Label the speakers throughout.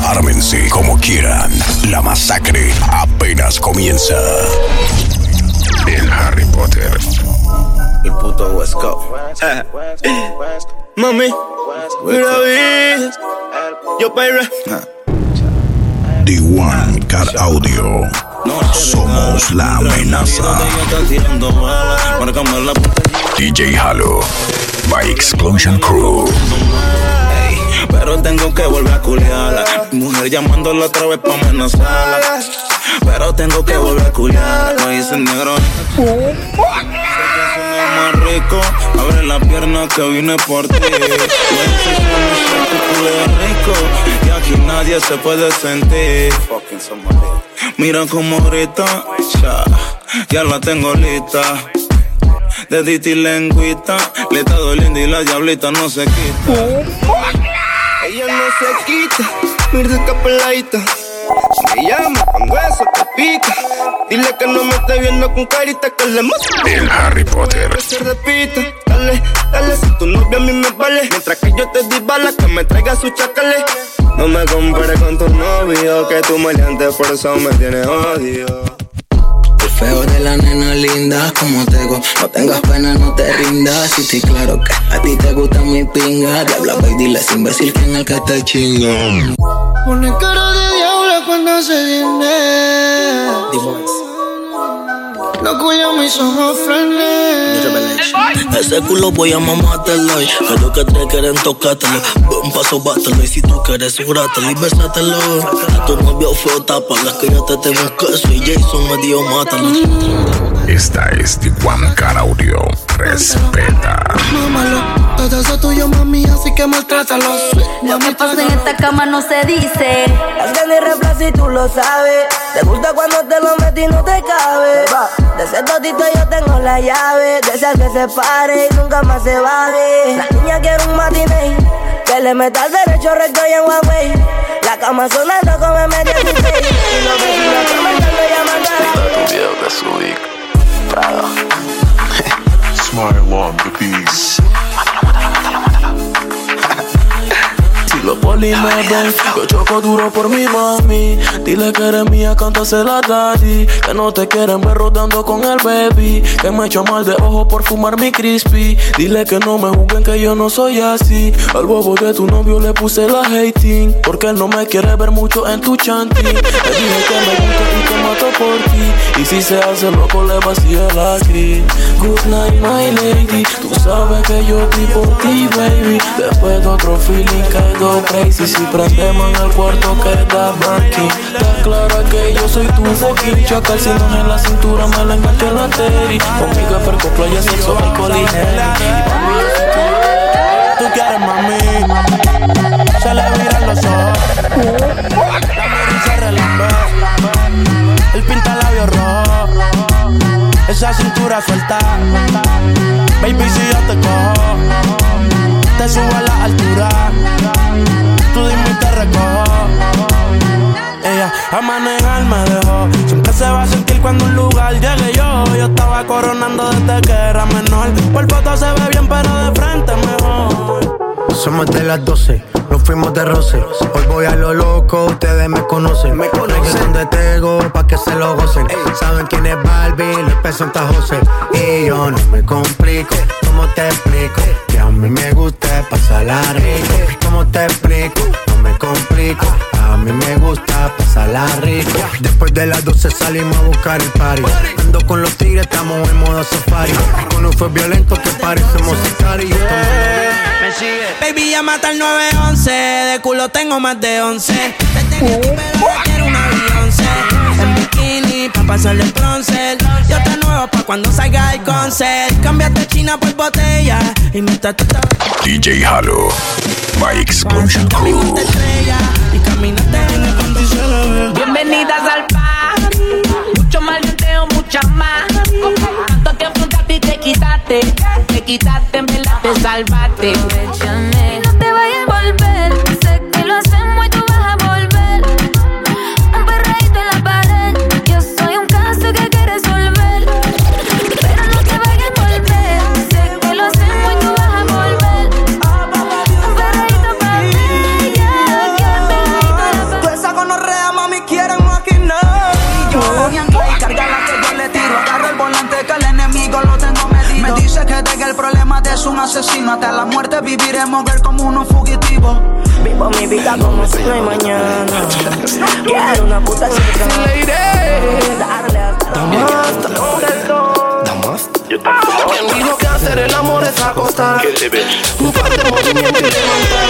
Speaker 1: Ármense como quieran. La masacre apenas comienza. El Harry Potter.
Speaker 2: El puto West Coast. Mami, mira bien. Yo pirate.
Speaker 1: The One Cat Audio. Somos la amenaza. DJ Halo by Explosion Crew.
Speaker 2: Pero tengo que volver a culiarla. Mi mujer llamándola otra vez pa' amenazarla. Pero tengo que volver a culiarla. Me dice negro. Más rico, abre la pierna que vine por ti. Me dice tu culo es rico y aquí nadie se puede sentir. Mira como grita, ya la tengo lista. Dedita y lengüita, le está doliendo y la diablita no se quita. Ella no se quita, mi rica peladita. Me llama cuando eso te pica. Dile que no me esté viendo con carita que le mata.
Speaker 1: El Harry Potter.
Speaker 2: Que se repita, dale, dale, si tu novia a mí me vale. Mientras que yo te di balas, que me traiga su chacale. No me compares con tu novio, que tú maleante, por eso me tienes odio.
Speaker 3: El feo de la nena linda, como tego. No tengas pena, no te rindas. Si estoy claro que a ti te gusta mi pinga. Diabla, y dile ese imbécil que en el que te chinga.
Speaker 4: Pone cara de diabla cuando se viene. Los cuyos mis ojos frenes.
Speaker 3: Ese culo voy a mamártelo. Creo que te quieren tocártelo. Un paso bátelo y si tú quieres subrátelo y besátelo. A tu novio feo tápala, que yo te tengo un queso y Jason me dio mátalo.
Speaker 1: Esta es The One Cat Audio. Respeta.
Speaker 4: Mámalo, todo eso tuyo, mami, así que maltrátalo.
Speaker 5: Lo que pasa en esta cama no se dice. Las ganas y reflas y tú lo sabes. Te gusta cuando te lo metí y no te cabe. De ese totito yo tengo la llave. De ese que se pare y nunca más se baje. La niña quiere un matiné, que le meta al derecho recto y en Huawei. La cama sonando come media 16. Y los vecinos comentando llamando a la
Speaker 6: video que subí. Smile on the beast.
Speaker 3: Si los polis me ven, yo choco duro por mi mami. Dile que eres mía, cántasela a daddy. Que no te quieren ver rodando con el baby. Que me echo mal de ojo por fumar mi crispy. Dile que no me juzguen, que yo no soy así. Al bobo de tu novio le puse la hating, porque él no me quiere ver mucho en tu chanty. Le dije que me gusta y que mato por ti. Y si se hace loco le vacíe la gris. Good night my lady, tú sabes que yo vivo por ti baby. Después de otro feeling quedo crazy. Si prendemos en el cuarto queda Marky. Está clara que yo soy tu fucking chacal. Si no en la cintura me la enganché en la teri. Conmigo es perco, playa, sexo, alcohol y gel. Tú quieres mami, se le viran los ojos. La mira y se relambe. El pinta labios rojo. Esa cintura suelta. Baby, si yo te cojo, te subo a la altura. Tú dime y te recojo. Ella a manejar me dejó. Siempre se va a sentir cuando un lugar llegue yo. Yo estaba coronando desde que era menor. Por foto se ve bien pero de frente mejor.
Speaker 7: Somos de las 12, nos fuimos de roce. Hoy voy a lo loco, ustedes me conocen. Reggaetón de Tego, pa' que se lo gocen. Saben quién es Barbie, les peso en José. Y yo no me complico, ¿cómo te explico? Que a mí me gusta pasarla rico. ¿Cómo te explico? No me complico, a mí me gusta pasarla rico. Después de las 12 salimos a buscar el party. Ando con los tigres, estamos en modo safari. Con un fue violento que parecemos sicari.
Speaker 3: Baby, llámate al 911. De culo tengo más de 11. Te tenía aquí, pero yo quiero una Beyoncé. En bikini, pa' pasarle el bronce. Yo te nuevo pa' cuando salga el concert. Cámbiate China por botella. Y mientras tú estás
Speaker 1: DJ Halo by Explosion Crew.
Speaker 3: y caminaste en el condicional.
Speaker 5: Bienvenidas al party. Mucho maleanteo, mucha más. Tanto que afrontaste y te quitaste. Te quitaste, en verdad te salvaste. Y no te vayas a volver. Sé que lo hacemos y tú vas a volver. Un perreíto en la pared. Yo soy un caso que hay que resolver. Pero no te vayas a volver. Sé que lo hacemos y tú vas a volver. Un perreíto para ella. Que pegadito a la pared.
Speaker 8: asesino. Hasta la muerte viviremos, ver como unos fugitivos.
Speaker 9: Vivo mi vida como si no hay mañana. Quiero una puta chica. Darle hasta ¿quién dijo que hacer el amor es acostar? Un par de movimientos y levantar.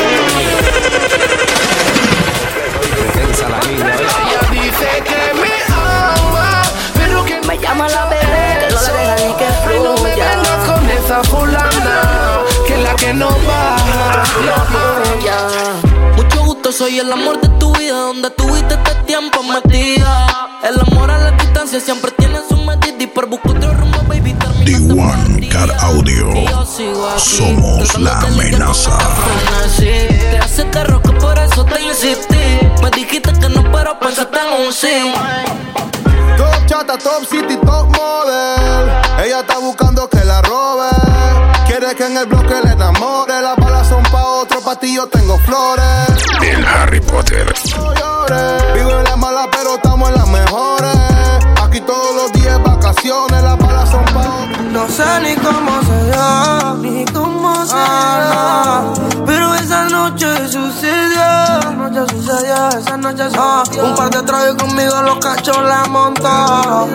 Speaker 9: Ella dice que me ama, pero que me llama la bebé, que no la deja ni que fluya. No me vengas con esa fulana, que es la que no baja, no falla. Mucho gusto, soy el amor de tu vida, donde tuviste este tiempo metida. El amor a la distancia siempre tiene su medida y por buscar otro rumbo, baby,
Speaker 1: The One Car Audio. Somos la amenaza.
Speaker 9: Te hace terror que por eso te insistí. Me dijiste que no, pero pensaste en un sí.
Speaker 10: Top chata, top city, top model. Ella está buscando que la robe. Quiere que en el bloque le enamore. Las balas son pa' otro, pa' ti yo tengo flores.
Speaker 1: El Harry Potter.
Speaker 10: No llores. Vivo en las malas, pero estamos en las mejores. Aquí todos los días vacaciones. Las balas son pa' otro.
Speaker 8: No sé ni cómo se dio, ni cómo se dio, pero esa noche sucedió. Esa noche sucedió. Un par de tragos conmigo, los cachos la montó.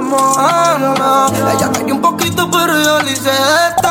Speaker 8: Ella cayó un poquito, pero yo le hice esto.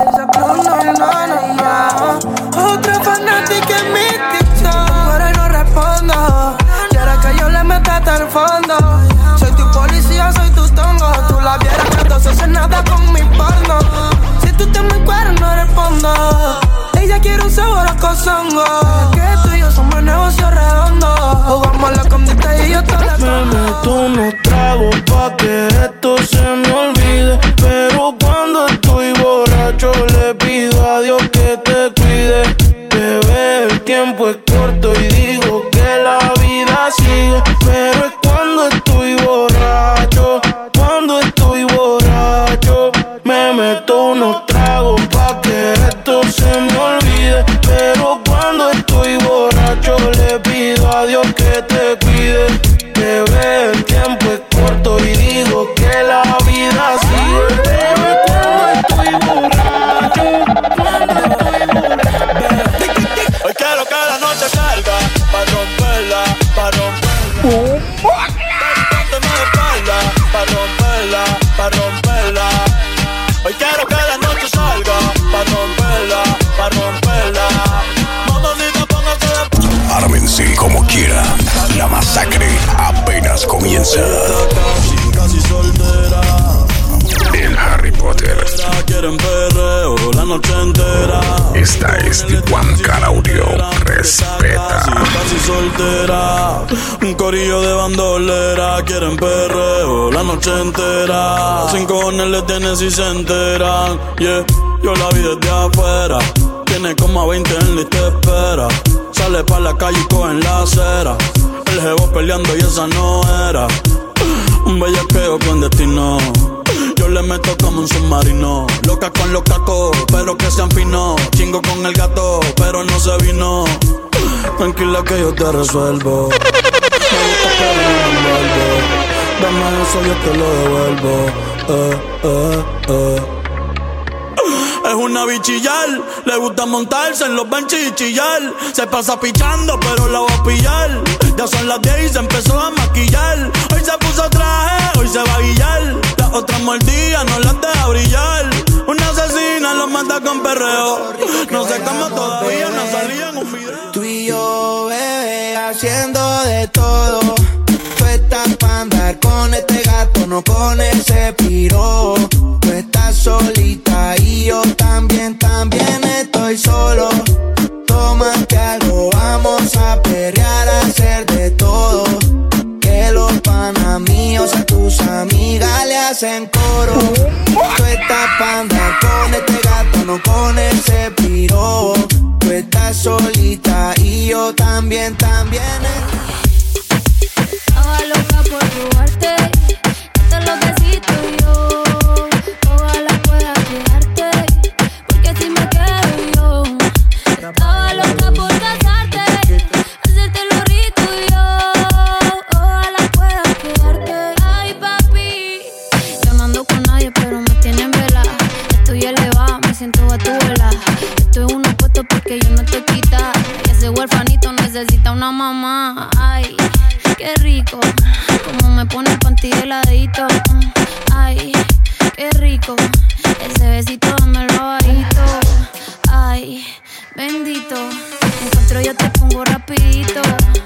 Speaker 8: Otra fanática en mi TikTok, pero no respondo. Quiere que yo le meta hasta el fondo. Soy tu policía, soy tu tongo. Tú la vieras que entonces hace nada con mi porno. Si tú te me encuentras no respondo. Ella quiere un sabor a cozongo. Que tú y yo somos negocio redondo. Jugamos la escondite y yo te la
Speaker 3: me meto unos tragos pa' que esto se me olvide. Pero cuando estoy borracho le pido a Dios que te cuide. Bebé, el tiempo es corto y digo que la vida sigue. Pero es cuando estoy borracho, me meto unos tragos pa' que esto se me olvide. Pero cuando estoy borracho le pido a Dios que te cuide. Bebé, el tiempo es corto y digo que la vida sigue. Bebé, cuando estoy borracho,
Speaker 2: Hoy quiero que la noche salga pa' romperla, pa' romperla. Ponte más de espalda pa' romperla, pa' romperla. Hoy quiero que la noche salga pa' romperla, pa' romperla. Mamacita, póngase de
Speaker 1: Ármense como quieran. La masacre apenas comienza.
Speaker 2: casi soltera.
Speaker 1: El Harry Potter.
Speaker 2: Quieren perreo la noche entera.
Speaker 1: Esta es The One Car Audio. Respeta.
Speaker 2: Casi soltera. Un corillo de bandolera. Quieren perreo la noche entera. 5 cojones le tienen si se enteran. Yeah, yo la vi desde afuera. Tiene como a 20 en la y te espera. Sale pa' la calle y cogen la acera. El jevo peleando y esa no era. Un bellaqueo con destino. Yo le meto como un submarino. Loca con los cacos, pero que sean finos. Chingo con el gato, pero no se vino. Tranquila que yo te resuelvo. Me gusta pero no me envuelvo. Dame eso, yo te lo devuelvo. Es una bichillar, le gusta montarse en los benches y chillar. Se pasa pichando, pero la va a pillar. Ya son las 10 y se empezó a maquillar. Hoy se puso traje, hoy se va a guillar. Las otras mordidas no las deja brillar. Una asesina los mata con perreo. No sé cómo todavía no salía en un video.
Speaker 8: Tú y yo, bebé, haciendo de todo. Tú estás pa' andar con este gato, no con ese piro. Tú estás solita y yo también estoy solo. Tómate algo, vamos a perrear, a hacer de todo. Que los panas míos a tus amigas le hacen coro. Tú estás pa' andar con este gato, no con ese piro. Tú estás solita y yo también
Speaker 11: Estaba loca por robarte, darte los besitos y yo. Ojalá pueda quedarte, porque si me quedo yo. Estaba loca por casarte, hacerte lo rico y yo. Ojalá pueda quedarte. Ay, papi, yo no ando con nadie, pero me tienen velada. Estoy elevada, me siento a tu necesita una mamá. Ay, qué rico, como me pone el panty heladito. Ay, qué rico, ese besito dámelo bajito. Ay, bendito, te encuentro yo te pongo rapidito.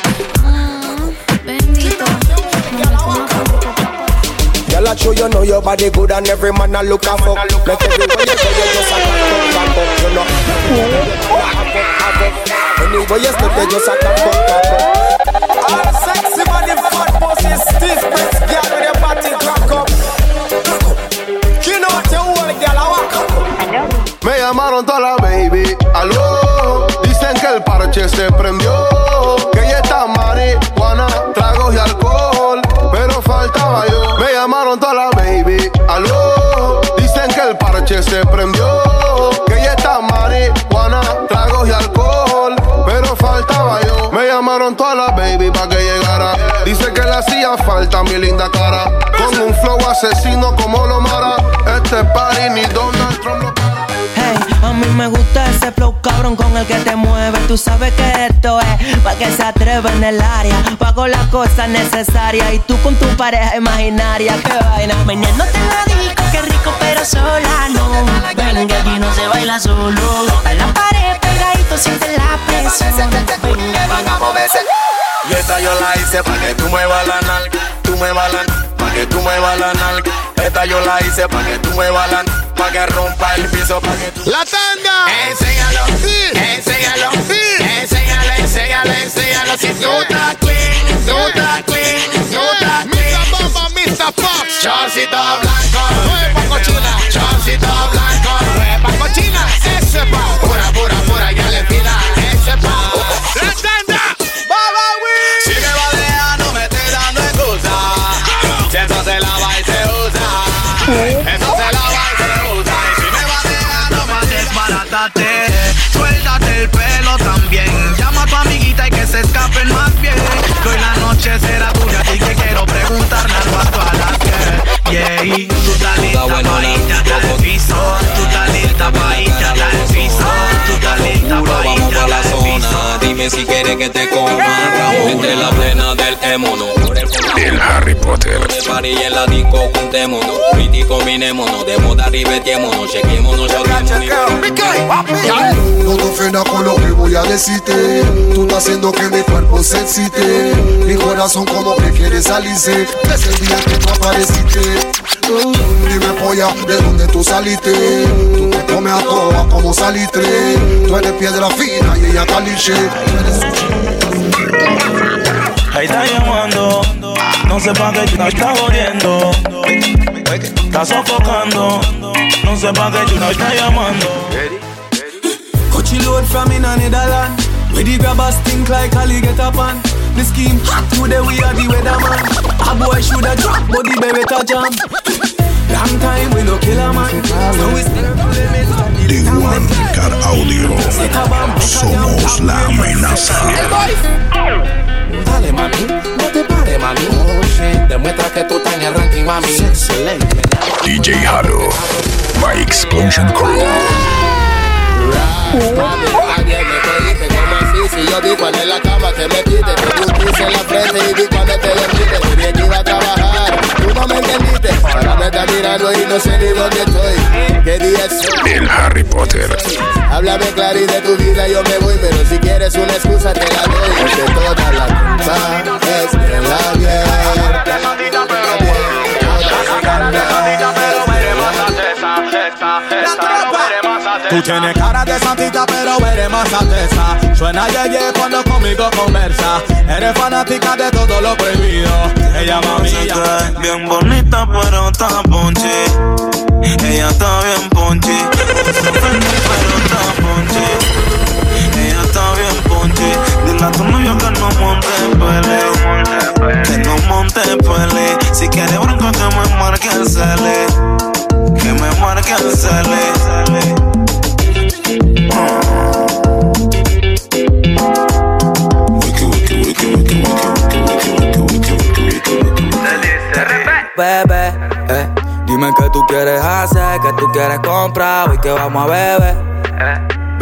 Speaker 11: Bendito, no me pongo
Speaker 12: Girl, I show you know your body good and every man a look a fuck. Make everywhere you go, you just a cock up, you know. Anyway you step, you just a cock up. All the sexy body, fat pussy, stiff breast, girl with your body crack up. You know what you want, girl, I walk up.
Speaker 10: Me llamaron toda la baby, aló. Dicen que el parche se prendió, que ella está marihuana, tragos y alcohol, pero faltaba yo. Me llamaron toda la baby, aló. Dicen que el parche se prendió, que ella está marihuana, tragos y alcohol, pero faltaba yo. Me llamaron toda la baby pa' que llegara. Dice que le hacía falta mi linda cara, con un flow asesino como lo Mara. Este party ni Donald Trump lo para.
Speaker 13: Hey, a mí me gusta ese flow cabrón con el que te mueve. Tú sabes que esto es pa' que se atreve en el área. Pago las cosas necesarias y tú con tu pareja imaginaria. Qué vaina. Mañana te lo digo, qué rico pero sola no. Ven que aquí no se baila solo. A la pared pegadito siente la presión. Venga, venga, moverse.
Speaker 14: Y esta yo la hice pa' que tú muevas la nalga. Tú muevas la nalga, pa' que tú muevas la nalga. Esta yo la hice pa' que tú muevas la nalga. Pa' que rompa el piso, pa' que tú...
Speaker 10: ¡La tanda!
Speaker 14: Enséñalo, enséñalo, enséñalo, enséñalo, enséñalo. Si tú estás clean, tú estás clean, tú estás clean.
Speaker 10: Mr. Bomba, Mr. Fox.
Speaker 14: Chorcito blanco,
Speaker 10: nueva cochina.
Speaker 14: Chorcito blanco,
Speaker 10: nueva cochina. Ese pa.
Speaker 14: Pura, pura, pura, ya le pida. Ese pa.
Speaker 10: ¡La tanda!
Speaker 14: Si me va a dejar, no me estés dando excusa. Si eso se lava y se usa, eso se lava y se usa. Y si me va a dejar, no me desbaratate. Suéltate el pelo también. Llama a tu amiguita y que se escapen más bien. Que hoy la noche será tuya, así que quiero preguntarle algo a todas las que. Yeah, tú estás lista pa' hincharte al piso. Tú estás lista pa' hincharte al piso. Tú estás lista pa' hincharte al piso.
Speaker 15: Dime si quieres que te coma entre la plena del émono.
Speaker 1: El Harry Potter.
Speaker 15: De party en la disco, juntémonos. Pretty combinémonos. De moda ribetémonos. Chequémonos,
Speaker 16: no te ofendas con lo que voy a decirte. Tú estás haciendo que mi cuerpo se excite. Mi corazón como que quiere salirse desde el día que tú apareciste. Dime polla, ¿de dónde tú saliste? Tú te comes a todas como salitre. Tú eres piedra fina y ella caliche.
Speaker 2: Ahí está llamando, no sé pa' qué no está jodiendo. Está sofocando, no sé pa' qué no está llamando.
Speaker 3: Coachy load from in a Netherland. Where the grabbers think like Ali get up on. The scheme hot today, we are the weatherman. A boy shoulda drop, but the baby ta jam. Long time we no kill a man. So we still
Speaker 1: The One Car Audio. Somos la amenaza.
Speaker 14: Dale mami, no te pares mami. Demuestra que tú estás en el ranking mami. Excelente.
Speaker 1: DJ Haro, My Explosion Crew.
Speaker 14: Mami, ayer me pediste como así. Si yo di cuál es la cama que me pide. Te di un kiss en la frente y di cuando te despide. Te bien que iba a trabajar, tú no me entendiste. Ahora me estás mirando y no sé ni dónde estoy. ¿Qué día es?
Speaker 1: El Harry Potter.
Speaker 14: Háblame claro y de tu vida yo me voy. Pero si quieres una excusa te la doy. Porque toda la culpa es de la abierta.
Speaker 3: Tú tienes cara de santita pero eres más alteza. Suena yeye cuando conmigo conversa. Eres fanática de todo lo prohibido. Ella mami
Speaker 2: es bien bonita pero está ponche. Ella está bien ponche. Pero está ponche. Ella está bien ponche. Dile a tu novio que no monte pele. Que no monte pele. Si quiere bronca que me marque el cele. Que me marque el cele.
Speaker 17: Bebé, dime qué tú quieres hacer, qué tú quieres comprar, hoy que vamos a beber.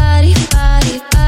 Speaker 11: party, party, party.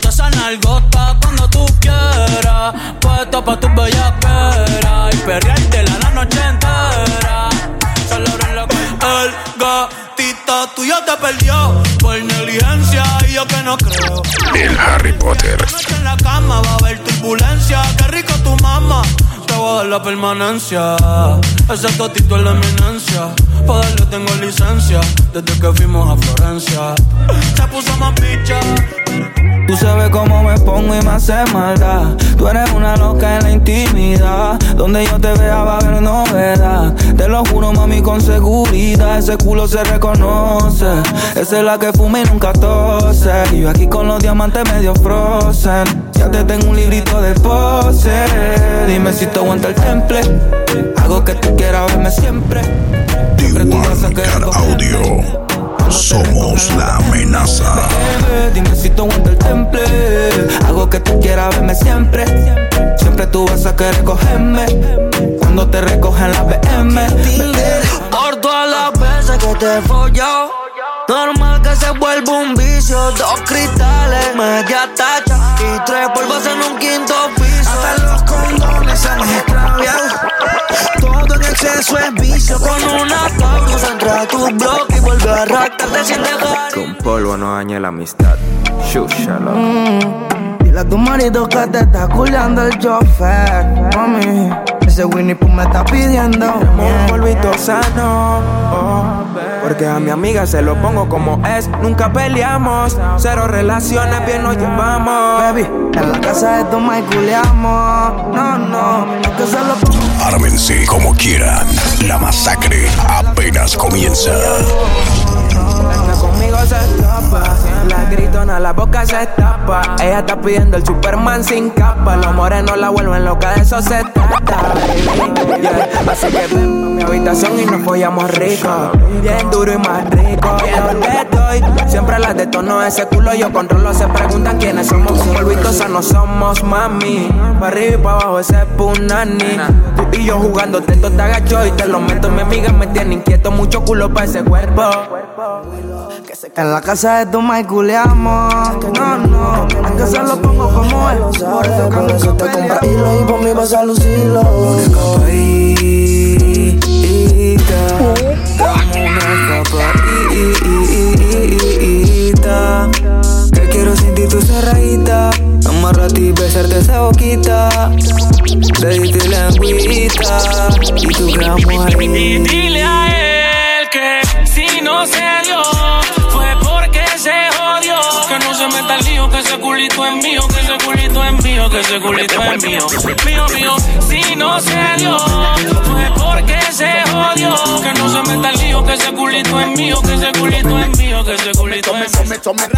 Speaker 3: Enseñándote esa nalgota cuando tú quieras. Puesta pa' tu bellaquera y perreártela la noche entera. Solo en la el gatito tuyo te perdió por negligencia y yo que no creo.
Speaker 1: El Harry Potter.
Speaker 3: La noche en la cama va a haber turbulencia. Qué rico tu mamá, te voy a dar la permanencia. Ese totito es la eminencia. Pa' darle tengo licencia desde que fuimos a Florencia. Se puso más picha.
Speaker 4: Tú sabes cómo me pongo y me hace maldad. Tú eres una loca en la intimidad. Donde yo te vea va a haber novedad. Te lo juro, mami, con seguridad. Ese culo se reconoce. Esa es la que fuma y nunca tose. Y yo aquí con los diamantes medio frozen. Ya te tengo un librito de pose. Dime si te aguanta el temple. Hago que tú quieras verme siempre. Siempre tú vas a querer
Speaker 1: Audio. Somos la amenaza.
Speaker 4: Dime si te aguanta el temple. Hago que tú quieras verme siempre. Siempre tú vas a querer cogerme. Cuando te recogen la BM.
Speaker 3: Por todas las veces que te he follado, normal que se vuelva un vicio. 2 cristales, media tacha y 3 polvos en un quinto piso.
Speaker 4: Hasta los condones se han extraviado. Todo en exceso es vicio.
Speaker 3: Con una Taurus entra a tu bloque y vuelve a arrancarte sin dejar.
Speaker 4: Con polvo no dañe la amistad. Shúshalo. Dile a tu marido que te está culiando el chofer, mami. Ese Winnie Pooh me está pidiendo un polvito sano, porque a mi amiga se lo pongo como es. Nunca peleamos, 0 relaciones, bien nos llevamos. Baby, en la casa de toma y culiamos. No, es que se lo pongo.
Speaker 1: Ármense como quieran. La masacre apenas comienza.
Speaker 4: Conmigo se escapa, la gritona, la boca se tapa. Ella está pidiendo el Superman sin capa. Los morenos la vuelven loca, de eso se trata, baby. Yeah. Así que ven a mi habitación y nos follamos rico. Bien duro y más rico. ¿Dónde estoy? Siempre las detono ese culo, yo controlo. Se preguntan quiénes somos. Polvitos no somos, mami. Pa' arriba y pa' abajo ese punani. Tú y yo jugando, te agacho y te lo meto. Mi amiga me tiene inquieto, mucho culo pa' ese cuerpo. En la casa de toma y culeamos. No, es que se lo pongo como él. Por eso te compra hilo y por mí vas a lucirlo. Una escapadita. Que quiero sentir tu cerradita. Amarrarte y besarte esa boquita. Reírte lengüita. Y tú quedamos ahí.
Speaker 3: Y dile a él que si no se dio fue porque se jodió. Que no se meta el lío, que ese culito es mío, que ese culito es mío, que ese culito es mío. Mío, si no se dio fue porque se jodió. Que no se meta el lío, que ese culito es mío, que ese culito es mío, que ese culito es mío.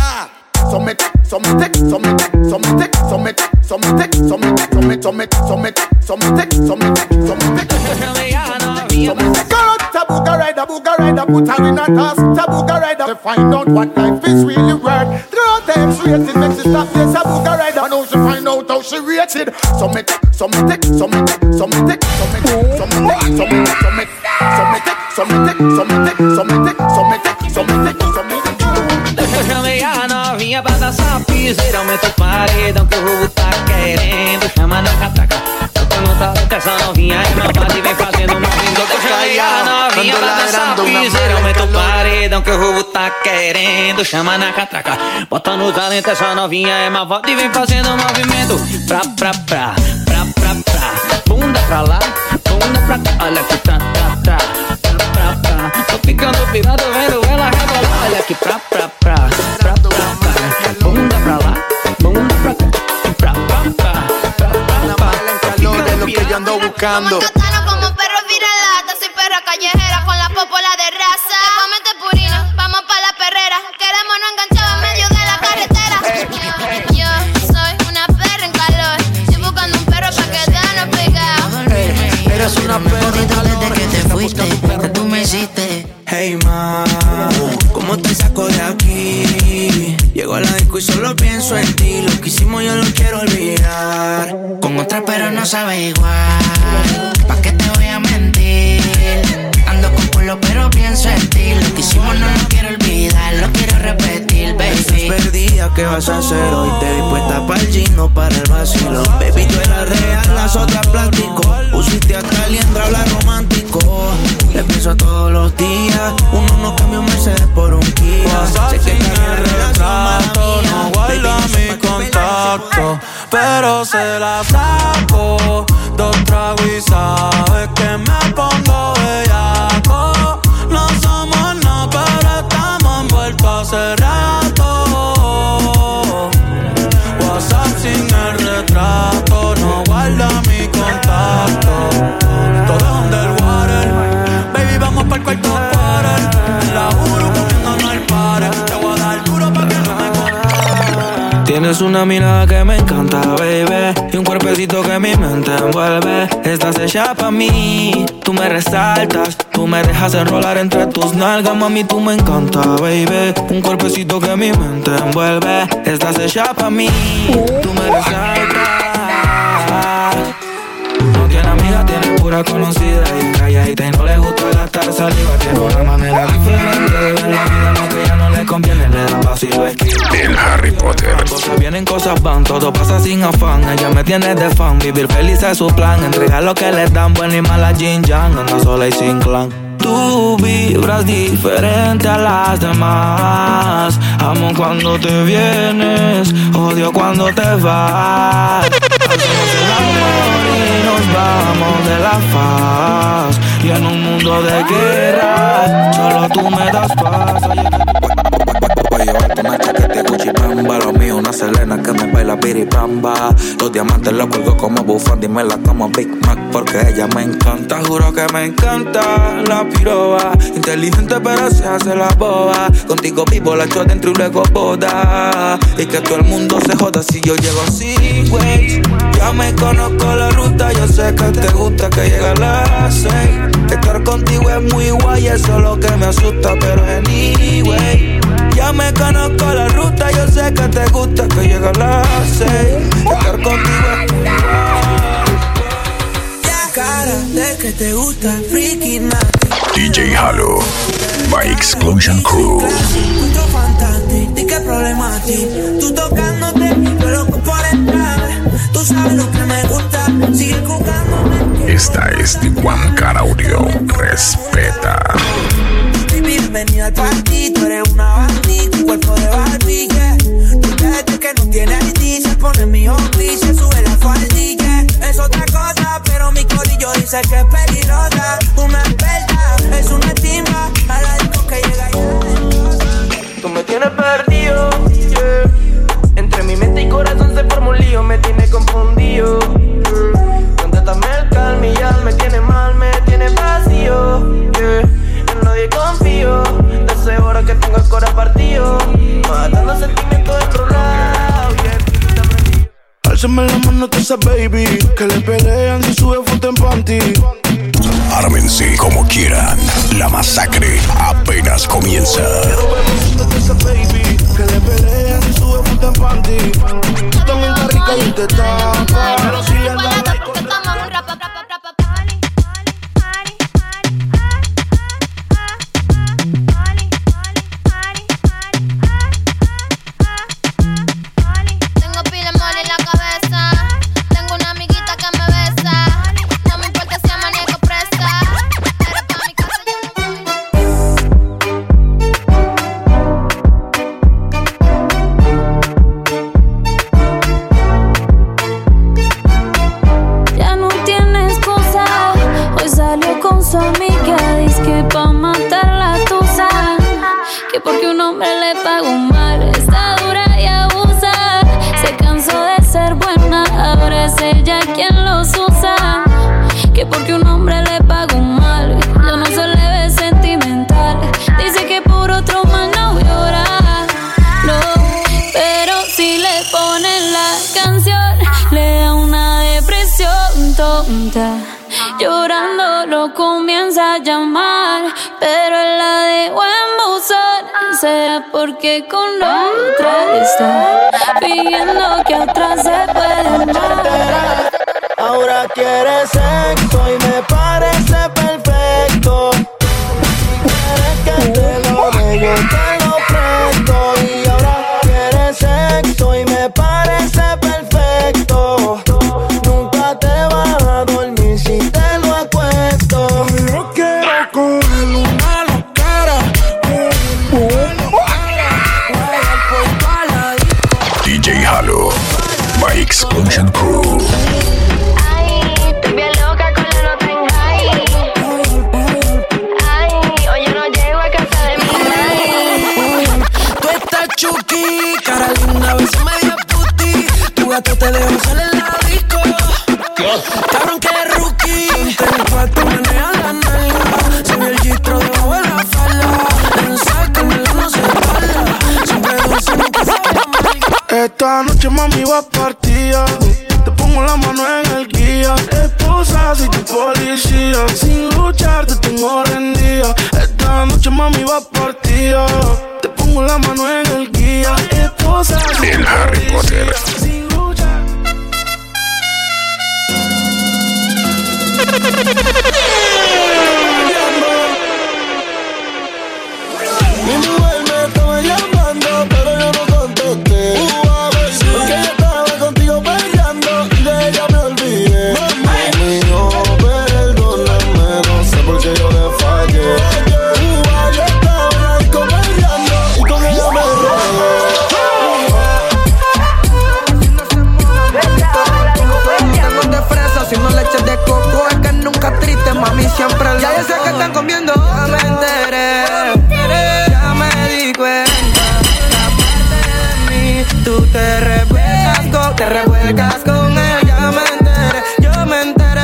Speaker 12: Tabuga rider, put her in a task. Tabuga rider, to find out what life is really worth. Throw them rated, makes it stop this. Tabuga rider, and now she find out how she rated. Summit.
Speaker 3: Já novinha pra dançar piseira, aumenta o paredão que o roubo tá querendo. Chama na cataca, eu não tá louca, essa novinha é malvada e vem fazendo movimento. Deixa a novinha pra dançar piseira, aumenta o paredão que o roubo tá querendo. Chama na catraca, bota no talento, essa novinha é malvada e vem fazendo movimento. Pra. Bunda pra lá, bunda pra cá, olha que pra. Tô ficando pirado vendo ela rebolar, olha que pra. Bunda pra lá, bunda pra cá, pra.
Speaker 12: De lo que yo ando buscando.
Speaker 11: Como perro viralata, soy perra callejera con la popola de raza. Comete purina, vamos pa' la perrera. Queremos no enganchar en medio de la carretera. Yo soy una perra en calor. Estoy buscando un perro pa' quedarnos pegados.
Speaker 4: Eres una perra
Speaker 18: desde que te fuiste, que tú me hiciste.
Speaker 4: Hey ma, ¿cómo te saco de aquí? Llego a la disco y solo pienso en ti. Lo que hicimos yo lo quiero olvidar.
Speaker 18: Con otra pero no sabe igual. ¿Pa' qué te voy a mentir? Ando con culo pero pienso en ti. Lo que hicimos no lo quiero olvidar. olvidarlo, quiero repetir, baby.
Speaker 8: Estás perdida, ¿qué vas a hacer hoy? Te vi puesta para el gym, no para el vacilo. Baby, tú eras real, las otras plástico. Pusiste hasta liendra, habla romántico. Le pienso todos los días. Uno no cambia un Mercedes por un Kia. Sé que estás en relación, mala mía.
Speaker 3: No guarda mi contacto, pero se la saco. 2 tragos y sabes que me pongo bellaco. No somos nada, pero estamos envueltos hace rato. WhatsApp sin el retrato, no guarda mi contacto. Todo es underwater, baby, vamos pa'l cuarto quarter. La juro comiéndonos el par. Te voy a dar duro pa' que no me contes.
Speaker 4: Tienes una mirada que me encanta, baby, y un cuerpecito que mi mente envuelve. Estás hecha pa' mí, tú me resaltas, tú me dejas enrolar entre tus nalgas, mami, tú me encanta, baby. Un cuerpecito que mi mente envuelve. Estás hecha pa' mí, tú me resaltas. No tiene amiga, tiene pura conocida y calladita y no le gusta gastar saliva. Tiene una manera diferente de ver la vida, no que ya no le conviene, le da vacío esquiva.
Speaker 1: El Harry Potter.
Speaker 4: Cosas vienen, cosas van, todo pasa sin afán. Ella me tiene de fan, vivir feliz es su plan. Entregar lo que le dan, buena y mala Jin Yang. Anda sola y sin clan. Tú vibras diferente a las demás. Amo cuando te vienes, odio cuando te vas. Hacemos el amor y nos vamos de la faz. Y en un mundo de guerra, solo tú me das paz.
Speaker 6: Voy a llevarte una chaqueta Gucci Bamba. Lo mío una Selena que me baila biribamba. Los diamantes los cuelgo como bufanda y me la como Big Mac porque ella me encanta.
Speaker 4: Juro que me encanta la piroba. Inteligente pero se hace la boba. Contigo vivo la echo dentro y luego boda. Y que todo el mundo se joda si yo llego sin Waze. Ya me conozco la ruta, yo sé que te gusta que llegue a las 6. Estar contigo es muy guay, eso es lo que me asusta, pero anyway. Ya me conozco la ruta, yo sé que te gusta que llegue a las 6. Estar contigo es muy guay.
Speaker 8: Cara de que te gusta freaky night.
Speaker 1: DJ Halo by Explosion Crew.
Speaker 8: Mucho fantástico, ¿y qué problema a ti? Tú tocándote, yo loco por entrar. Tú sabes lo que me gusta, sigue jugándome.
Speaker 1: Esta es de One Cara Audio. Respeta.
Speaker 8: Bienvenida al party, tú eres una bandita, cuerpo de Barbie, yeah. Tú desde que no tienes ID, se pone mi hombri, se sube la faldilla. Es otra cosa, pero mi corillo dice que es peligrosa. Una experta, es una timba, a la disco que llega ya.
Speaker 3: Tú me tienes perdido, yeah. Entre mi mente y corazón se forma un lío, me tiene confundido, yeah. Contrátame el calma y ya me tiene mal, me tiene vacío, yeah. En nadie confío, desde ahora que tengo el corazón partido, matando sentimientos enrolados, yeah.
Speaker 6: Álzame la mano a esa baby, que le pelean si sube foto en panty.
Speaker 1: Ármense como quieran, la masacre apenas comienza.
Speaker 6: Esa baby, que le pelean si sube foto en panty. Tú también estás rica y te tapa, pero si le da like con
Speaker 11: su amiga dice que pa' matar la tusa, que porque un hombre le pagó mal, está dura y abusa. Se cansó de ser buena, ahora es ella quien los usa. Que porque un hombre le pagó mal, ya no se le ve sentimental. Dice que por otro mal no llora, no, pero si le ponen la canción, le da una depresión tonta. Llorando lo comienza a llamar, pero él la dejó en buzón. Será porque con otra está pidiendo que otra se puede amar.
Speaker 6: Ahora quiere sexo y me parece perfecto. Quieres que te lo dé, yo te lo
Speaker 1: Explosion Crew.
Speaker 11: Ay, estoy bien loca con la nota en high. Ay, hoy yo no llego a casa de mi madre.
Speaker 3: Tú estás chuki, cara linda, a veces media puti. Tu gato te dejo salir en la disco. Cabrón que es rookie. Te el cuarto, menea la nalga. Soy el gistro debajo de la falda. En saca, no se tarda. Siempre dulce, nunca sabe amarga.
Speaker 7: Esta noche mami va partida. Te pongo la mano en el guía. Esposa, soy tu policía. Sin luchar te tengo rendida. Esta noche mami va partida. Te pongo la mano en el guía. Esposa, soy
Speaker 1: El Harry Potter.
Speaker 7: sin luchar.
Speaker 12: Mi mujer me estaba llamando, pero yo no contesté. Porque yo estaba contigo peleando y de ella me olvidé. Mami, no, perdóname, no sé por qué yo le fallé. Yo estaba ahí peleando y con ella me
Speaker 4: Tengo de fresa, si no le eches de coco es que nunca triste, mami, siempre lo. Ya yo sé que están comiendo, ya me enteré. Ya me di cuenta que aparte de mí tú te revuelcas con él. Ya me enteré, ya me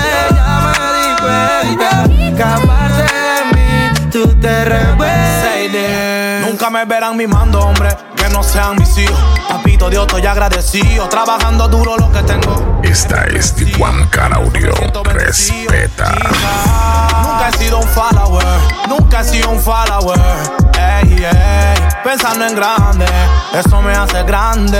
Speaker 4: di cuenta que aparte de mí tú te revuelcas.
Speaker 17: Nunca me verán mimando, hombre, que no sean mis hijos. Papito Dios, estoy agradecido, trabajando duro lo que tengo.
Speaker 1: Esta es One Cara Audio. Respeta.
Speaker 17: Nunca he sido un follower, nunca he sido un follower. Ey, ey, pensando en grande, eso me hace grande.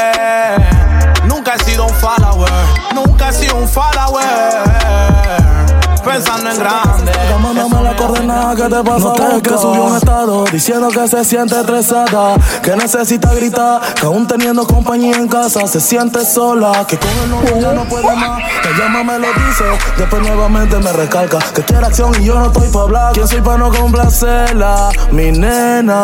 Speaker 17: Nunca he sido un follower, nunca he sido un follower. Pensando en grande.
Speaker 3: Mándame la coordenada que te pasa. No que subió un estado diciendo que se siente estresada, que necesita gritar, que aún teniendo compañía en casa se siente sola, que con el novio ya no puede más. Me llama, me lo dice, después nuevamente me recalca que quiere acción y yo no estoy pa' hablar. ¿Quién soy pa' no complacerla? Mi nena.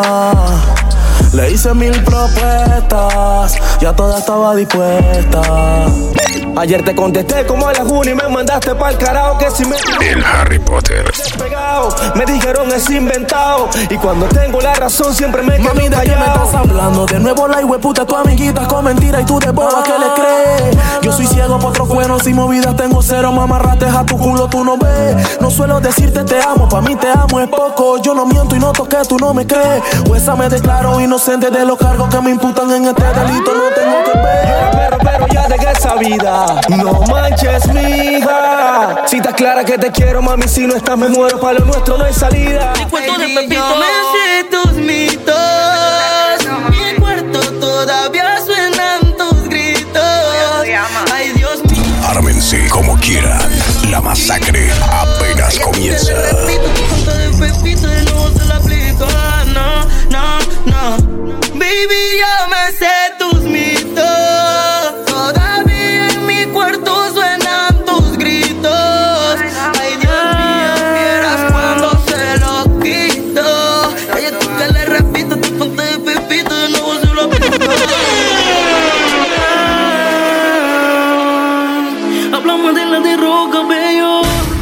Speaker 3: Le hice 1000 propuestas, ya toda estaba dispuesta. Ayer te contesté como a la Juni y me mandaste pa'l carajo que si me...
Speaker 1: El Harry Potter.
Speaker 3: Despegado, me dijeron es inventado y cuando tengo la razón siempre me quedo callado. Mami, ¿de qué me estás hablando? De nuevo la hijueputa, tu amiguita con mentira y tú de boba que le crees. Yo soy ciego por otros buenos y movidas tengo cero, mamarrates a tu culo tú no ves. No suelo decirte te amo, pa' mí te amo es poco. Yo no miento y no toqué, tú no me crees. O esa me declaro inocente de los cargos que me imputan en este delito, no tengo que ver. Pero ya dejé esa vida. No manches, mija. Si estás clara que te quiero, mami, si no estás me muero, para lo nuestro no hay salida.
Speaker 4: Mi cuarto de Pepito me sé tus mitos. Mi cuarto todavía suenan tus gritos. Ay, Dios mío.
Speaker 1: Ármense como quieran. La masacre apenas comienza.
Speaker 4: Pepito de nuevo se la aplico. No. Baby, yo me sé tus mitos. Todavía en mi cuarto suenan tus gritos. Ay, Dios mío, vieras cuando se lo quito. Oye, tú que le repito, tu ponte de Pepito de nuevo se lo aplico. Hablamos de la de roca, bello.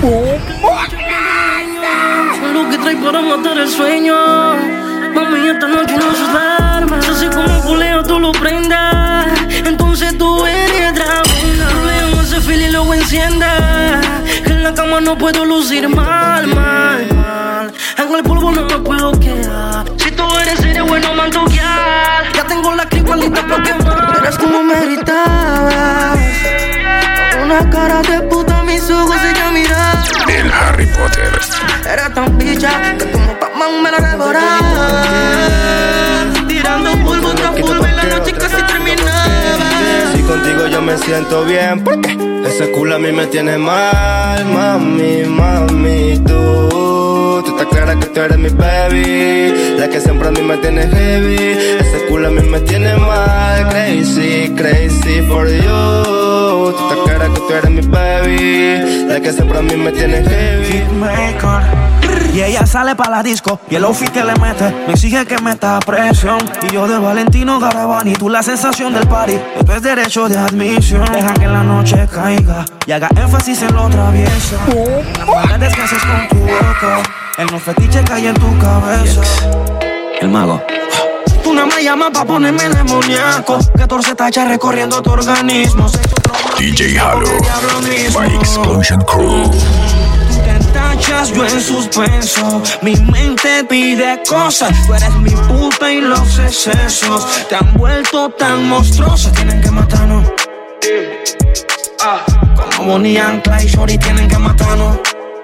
Speaker 4: Lo que trae para matar el sueño. Mami, esta noche no se duerme. Así como culeo tú lo prendas. Entonces tú eres dragona. Luego ese fil y luego enciende. Que en la cama no puedo lucir mal. En el polvo no me puedo quedar. Si tú eres serio, bueno, mantoquear. Ya tengo la clipa lista pa' quemar. Eres como me gritabas. Con una cara de puta mis ojos ella miraba.
Speaker 1: El Harry Potter.
Speaker 4: Era tan bicha que como Pac-Man me la devoraba. Tirando polvo tras polvo y la noche casi terminaba.
Speaker 12: Si contigo yo me siento bien, porque ese culo a mí me tiene mal. Mami, tú estás clara que tú eres mi baby, la que siempre a mí me tiene heavy. Ese culo a mí me tiene mal. Crazy for you. Tú estás clara que tú eres mi baby, la que siempre a mí me tiene heavy.
Speaker 3: Hitmaker.
Speaker 4: Y ella sale pa' la disco y el outfit que le mete me exige que meta presión. Y yo de Valentino Garavani, tú la sensación del party, esto es derecho de admisión. Deja que la noche caiga y haga énfasis en lo travieso. En las maldades que haces con tu boca, en los fetiches que hay en tu cabeza.
Speaker 9: El mago.
Speaker 4: Tú nada más llamas pa' ponerme demoníaco. 14 tachas recorriendo tu organismo.
Speaker 1: DJ Halo by Explosion Crew.
Speaker 4: Tú te tachas, yo en suspenso. Mi mente pide cosas. Tú eres mi puta y los excesos te han vuelto tan monstruosos. Tienen que matarnos. Como Bonnie and Clyde, Shorty, tienen que matarnos.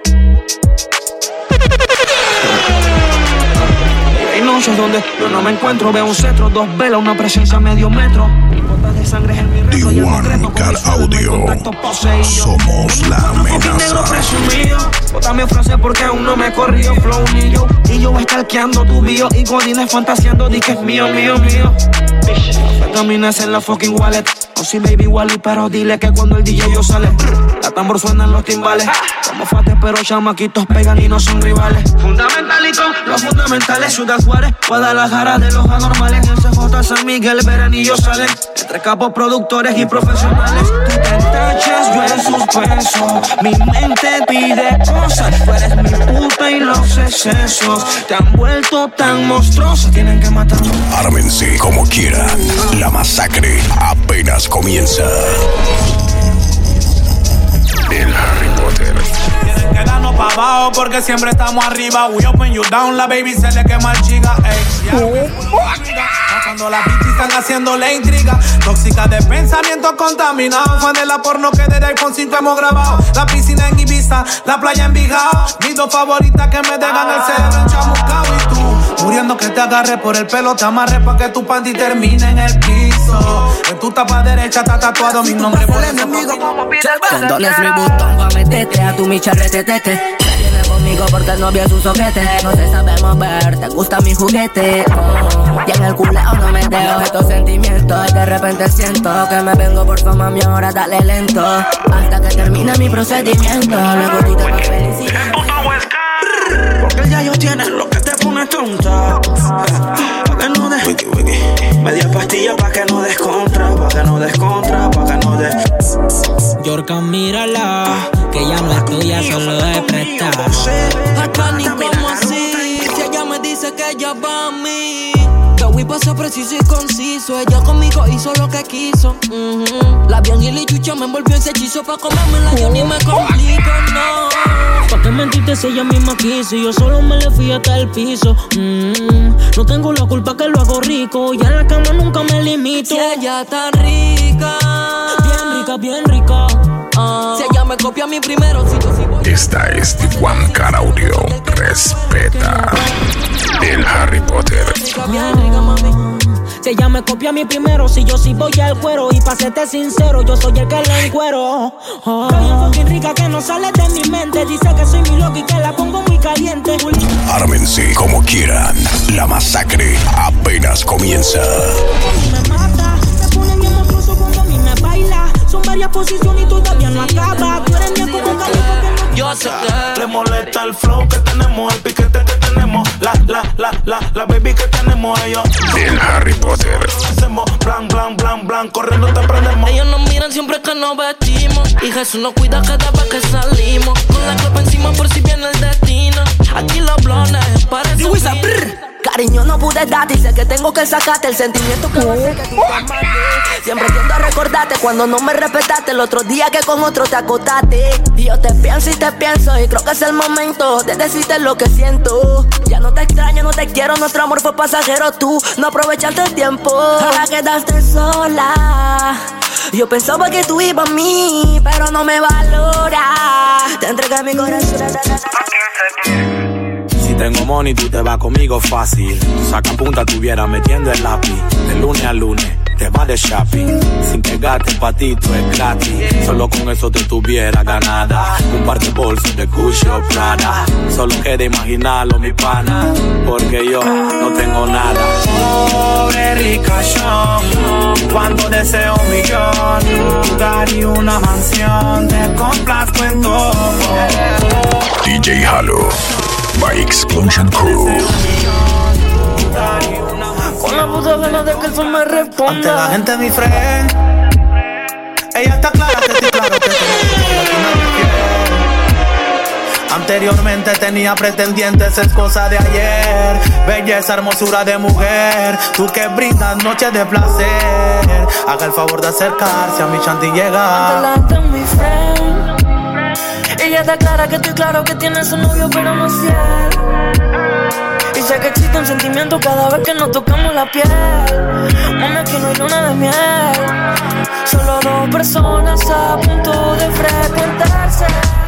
Speaker 4: Hay noches donde yo no me encuentro. Veo un cetro, 2 velas, una presencia medio metro. Gotas de sangre es en mi reto.
Speaker 1: The One Car Audio. Somos la amenaza.
Speaker 4: Bótame frase porque aún no me he corrido. Flow ni yo. Y yo stalkeando tu bio. Y godines fantaseando. Di que es mío, mío, mío. Vitaminas en la fucking wallet. Oh sí, baby Wally, pero dile que cuando el DJ yo sale, la tambor suenan los timbales. Como fate, pero chamaquitos pegan y no son rivales. Fundamentalito, los fundamentales. Ciudad Juárez, Guadalajara de los anormales. En CJ, San Miguel, Veranillo salen. Entre capos, productores y profesionales. Tú te tachas, yo en suspenso. Mi mente pide cosas. Tú eres mi puta y los excesos te han vuelto tan monstruosos. Tienen que matarnos.
Speaker 1: Ármense como quieran. La masacre apenas comienza. El Harry Potter.
Speaker 2: Tienen que darnos pa' abajo porque siempre estamos arriba. We open you down, la baby se le quema el chica. Cuando las bitches están haciendo la intriga. Tóxica de pensamientos contaminados. Fan de la porno que desde iPhone 5 hemos grabado. La piscina en Ibiza, la playa en Bijao. Mis 2 favoritas que me dejan el cerebro enchamucao. Y tú, muriendo que te agarre por el pelo, te amarre pa' que tu panty termine en el piso. En tu tapa derecha está tatuado mi nombre por el enemigo.
Speaker 18: Condones Louis Vuitton, pa' meterte a tu micha retetete. Se viene conmigo porque el novio es un soquete. No te sabemos ver, te gusta mi juguete. Y en el culeo no me dejo estos sentimientos. De repente siento que me vengo por fama, mi ahora dale lento. Hasta que termine mi procedimiento. Luego tú te vas felicitar.
Speaker 4: Porque ya yo tienes lo que te pone tonta. Pa' que no des media pastilla pa' que no des contra. Pa' que no des contra, pa' que no des.
Speaker 19: Yorka, mírala, que ya no es tuya, solo es prestada.
Speaker 18: Acá ni como así. Si ella me dice que ella va a mí. Voy pa' ser preciso y conciso. Ella conmigo hizo lo que quiso. La bien y la chucha me envolvió ese hechizo. Pa' comérmela yo ni me complico, no.
Speaker 19: ¿Pa' qué mentiste si ella misma quiso? Y yo solo me le fui hasta el piso. No tengo la culpa que lo hago rico. Y en la cama nunca me limito.
Speaker 18: Si ella está rica,
Speaker 19: bien rica, bien rica.
Speaker 18: Si ella me copia a mí primero, si yo sigo.
Speaker 1: Esta es The One Car Audio. Respeta el Harry Potter.
Speaker 19: Si ella me copia a mí primero, si yo sí voy al cuero. Y pa' serte sincero, yo soy el que la encuero. Bien fucking rica que no sale de mi mente. Dice que soy mi loco y que la pongo muy caliente.
Speaker 1: Ármense como quieran. La masacre apenas comienza.
Speaker 19: Me mata, me pone bien monstruoso cuando a mí me baila. Son varias posiciones y todavía no acaba. Tú eres mía como un gallo porque no.
Speaker 2: Yo sé que le molesta el flow que tenemos, el piquete que tenemos, la baby que tenemos ellos.
Speaker 1: El Harry Potter.
Speaker 2: Hacemos blan, blan, blan, blan, corriendo te prendemos.
Speaker 18: Ellos nos miran siempre que nos vestimos. Y Jesús nos cuida cada vez que salimos. Con la copa encima por si viene el destino. Aquí los blones parecen cariño no pude darte y sé que tengo que sacarte el sentimiento que va a hacer que tú te mates. Siempre tiendo a recordarte cuando no me respetaste el otro día que con otro te acostaste. Y yo te pienso y creo que es el momento de decirte lo que siento. Ya no te extraño, no te quiero, nuestro amor fue pasajero. Tú no aprovechaste el tiempo, ahora quedaste sola. Yo pensaba que tú ibas a mí, pero no me valora. Te entregué mi corazón.
Speaker 2: Si tengo money, tú te vas conmigo fácil. Saca punta, tuviera metiendo el lápiz. De lunes a lunes, te vas de shopping. Sin que gastes pa' ti, tú es gratis. Solo con eso te tuviera ganada. Un par de bolsos de Gucci o Prada. Solo queda imaginarlo, mi pana. Porque yo no tengo nada. Pobre ricachón, cuando deseo un millón, un lugar y una mansión, te complazco en todo.
Speaker 1: DJ Halo by by Explosion Crew.
Speaker 19: Con la puta gana de que el sol me responda.
Speaker 20: Ante la gente mi friend, ella está clara que estoy claro que anteriormente tenía pretendientes, es cosa de ayer. Belleza, hermosura de mujer, tú que brindas noches de placer. Haga el favor de acercarse a mi chanti y llegar.
Speaker 19: Ante la gente mi friend, ella está clara que estoy claro que tiene su novio pero no es fiel. Y sé que existe un sentimiento cada vez que nos tocamos la piel. Mami, aquí no hay luna de miel, solo dos personas a punto de frecuentarse.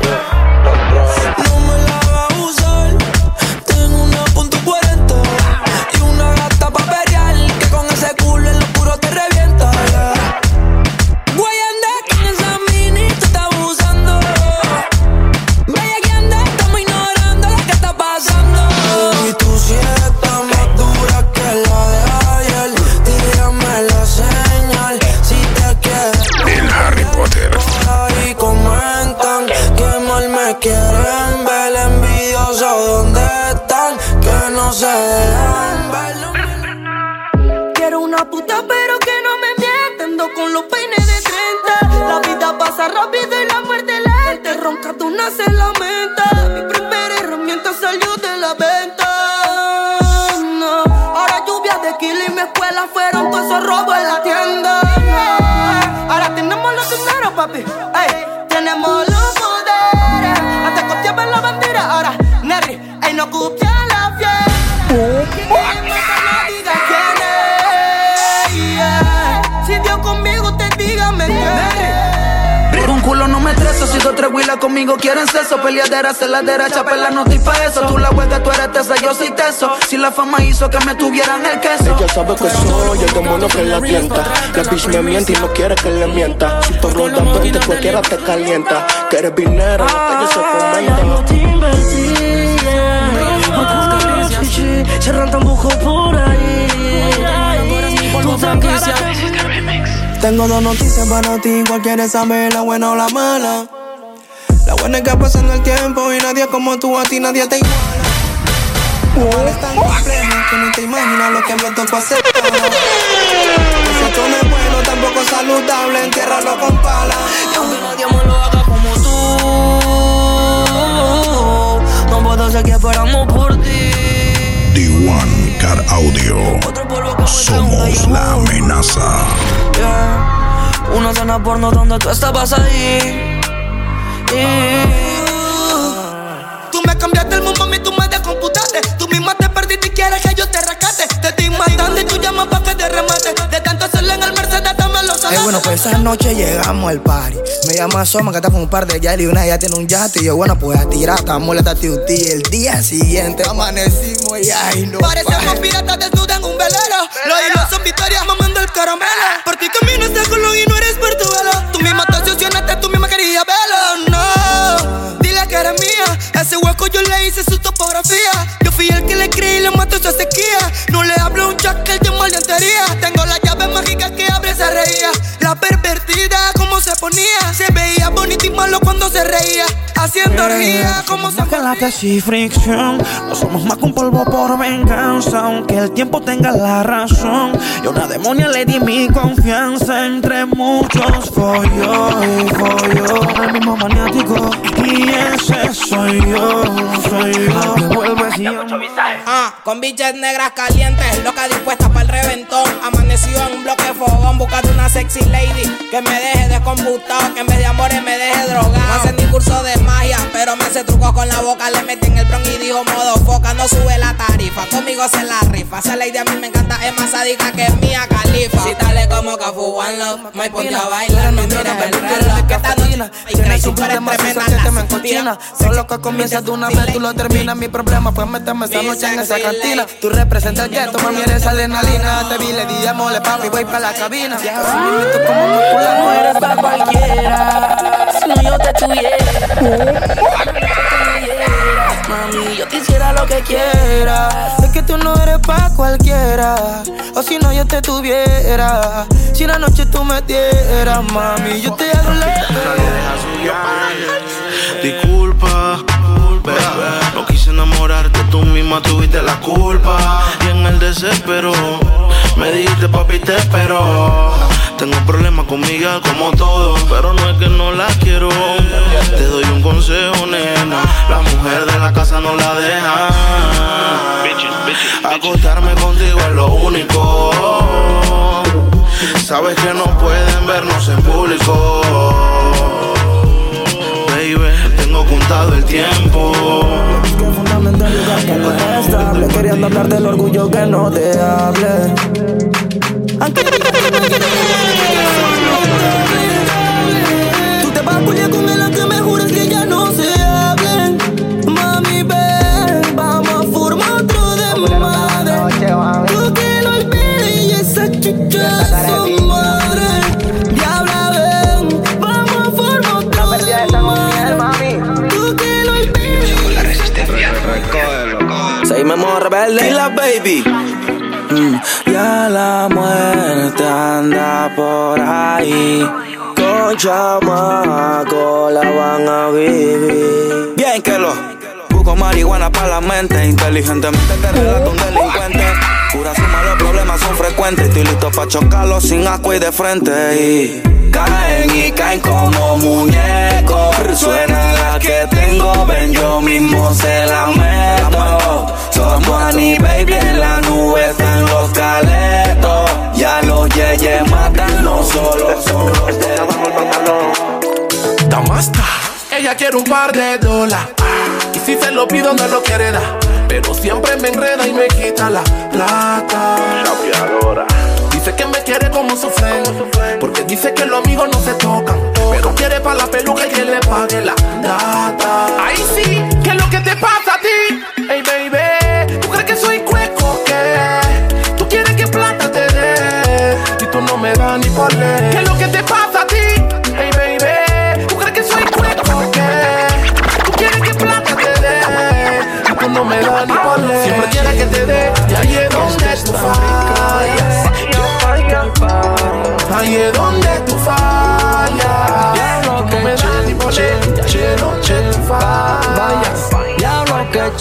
Speaker 3: No me la va a usar. Tengo una .40 y una gata pa' pelear, que con ese culo en lo puro te revienta. Guayanda, con esa mini tú estás abusando. Vaya que anda, estamos ignorando lo que está pasando. Y tú si estás más dura que la de ayer, tírame la señal si te quieres.
Speaker 1: El Harry Potter.
Speaker 3: Por ahí comentan que mal me quieren ver, envidiosos donde están, que no se dejan ver.
Speaker 19: Quiero una puta pero que no me mienta, ando con los peines de 30. La vida pasa rápido y la muerte lenta, ronca tú nace la menta. Mi primera herramienta salió de la venta. No. Ahora lluvia de kilo y mi escuela fueron todos esos robos en la tienda. No. Ahora tenemos los dineros, papi. Ey, tenemos los poderes. Hasta copiaban la bandera. Ahora, Nerry, ey, no copia la fiel. Diga quién es. Yeah. Si Dios conmigo, te dígame quién es.
Speaker 3: Un culo no me estreso, si dos tres huilas conmigo quieren sexo. Peleadera, celadera, chapela, no estoy pa' eso. Tú la huelga, tú eres tesa, yo soy teso. Si la fama hizo que me tuvieran el queso.
Speaker 9: Ella sabe que soy el demonio que la tienta. La bitch me miente y no quiere que le mienta. Si tú rondas 20, cualquiera te calienta. Que eres vinera, la calle se fomenta.
Speaker 19: Yo te invertí, cerran tambuco por ahí. Tú tranquila.
Speaker 3: Tengo dos noticias para ti, cualquiera sabe la buena o la mala. La buena es que pasando el tiempo y nadie como tú, a ti nadie te iguala. Igual es tan complejo que ni te imaginas lo que me tocó hacer. Ese esto no es bueno, tampoco saludable, entiérralo con pala. Y aunque nadie me lo haga como tú, no puedo seguir esperando por ti.
Speaker 1: D1 Car Audio. Somos la amenaza.
Speaker 3: Yeah. Una cena porno donde tú estabas ahí.
Speaker 19: Tú me cambiaste el mundo, mami, tú me descomputaste. Tú misma te perdiste y quieres que yo te rescate. Te estoy matando y tú llamas pa' que te remate. De tanto hacerlo en el Mercedes, dame los salates.
Speaker 3: Bueno, pues esa noche llegamos al party. Me llama Soma, que está con un par de yali y una ella tiene un yate. Y yo, bueno, pues a tirar, estamos la tati. El día siguiente amanecimos y ay, no.
Speaker 19: Parecemos piratas desnudas en un velero. Los hilos son victorias mamando el caramelo. Por ti camino este colón y no eres portuguelo. Tú misma te obsesionaste, tú misma querías verlo. No, dile que eres mía. Ese hueco yo le hice su topografía. Yo fui el que le creí y le mató su sequía. No le hablo a un chat que él tiene maleantería. Tengo la llave mágica que abre y se reía. La pervertida como se ponía. Se veía bonito y malo cuando se reía. Haciendo orgía como se
Speaker 3: que la tesis fricción. No somos más que un polvo por venganza. Aunque el tiempo tenga la razón. Y a una demonia le di mi confianza. Entre muchos folló y folló. El mismo maniático. Y ese soy yo. Me vuelves y
Speaker 13: con bichas negras calientes, loca dispuesta para el reventón. Amanecido en un bloque de fogón, buscando una sexy lady que me deje descomputado, que en vez de amores me deje drogado. No hace ni curso de magia, pero me hace trucos con la boca. Le metí en el bron y dijo modo foca, no sube la tarifa, conmigo se la rifa. Esa lady a mí me encanta, es más sádica que Mia Khalifa. Si dale como Cafu One Love, me ponte a bailar, no mires el reloj. Que esta noche hay súper tremenda la me encochina.
Speaker 3: Solo que comienza de una vez, tú lo terminas. Mi problema fue meterme esa noche en esa cantina. Tú representas el gueto, mami, eres adrenalina. Te vi, le di mole, papi, voy pa' la cabina. Tú como muscular,
Speaker 19: no eres pa' cualquiera. Si no yo te tuviera. Mami, yo te hiciera lo que quiera.
Speaker 3: Es que tú no eres pa' cualquiera. O si no yo te tuviera. Si una noche tú me dieras, mami, yo te hago lo que
Speaker 7: Disculpa, no quise
Speaker 12: enamorarte tú misma tuviste la culpa. Y en el desespero me dijiste papi te espero. Tengo problemas con Miguel como todo, pero no es que no la quiero. Te doy un consejo, nena, la mujer de la casa no la deja. Acostarme contigo es lo único. Sabes que no pueden vernos en público. Baby, tengo contado el tiempo.
Speaker 4: Es que es fundamental que no estés estable, queriendo hablar del orgullo que no te hable. Tú te vas a culiar con él aunque me jures que ya no se hablen. Mami, ven, vamos a formar otro desmadre. Tú que lo olvides y esa chicha es su madre. Diabla, ven, vamos a formar otro desmadre. Tú que lo olvides. Con la resistencia. Seguimos modo rebelde. Y la baby. Ya la muerte anda por ahí. Con chamaco la van a vivir. Bien que lo busco marihuana para la mente. Inteligentemente te relato un delincuente. Cura suma, los problemas son frecuentes. Estoy listo pa' chocarlos sin asco y de frente. Y caen como muñecos. Suena la que tengo, ven yo mismo se la meto. Somos Annie baby en la nube, están los caletos. Ya los yeyes matan, no solo.
Speaker 14: Damasta, ella quiere un par de dólares. Y si se lo pido no lo quiere dar, pero siempre me enreda y me quita la plata. Dice que me quiere como su friend, porque dice que los amigos no se tocan, pero quiere pa' la peluca y que le pague la data. Ahí sí, ¿qué es lo que te pasa a ti? Hey baby, ¿tú crees que soy cueco qué? ¿Tú quieres que plata te dé? Y tú no me das ni por ley. ¿Qué es lo que te pasa a ti? Hey baby, ¿tú crees que soy cueco qué? ¿Tú quieres que plata te dé? Y tú no me das ni por ley. Siempre quieres que te dé, y ahí es donde tú fallas. Ahí es donde tú fallas. Tú no me das ni por ley, y ahí es donde tú fallas.
Speaker 4: Diablo que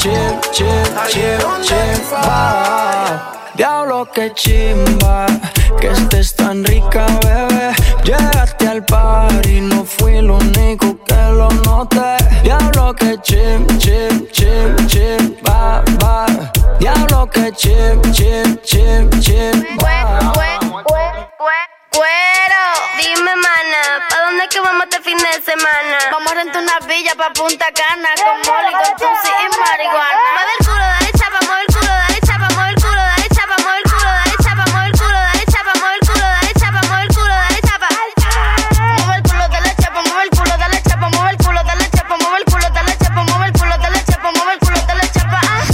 Speaker 4: chimba. Diablo que chimba. Que estés tan rica, bebé. Llegaste al party, no fui el único que lo noté. Diablo que chimba. Diablo que chimba.
Speaker 16: Güero, dime mana, ¿pa' dónde es que vamos este fin de semana? Vamos a rentar una villa pa' Punta Cana, con Molly, con Tusi y marihuana. Mueve el culo, dale chapa, mueve el culo, dale chapa, mueve el culo, dale chapa, mueve el culo, dale chapa, mueve el culo, dale chapa, mueve el culo, dale chapa, mueve el culo, dale chapa. Mueve el culo, dale chapa, mueve el culo, dale chapa, mueve el culo, dale chapa, mueve el culo, dale chapa, mueve el culo, dale chapa, mueve el culo, dale chapa.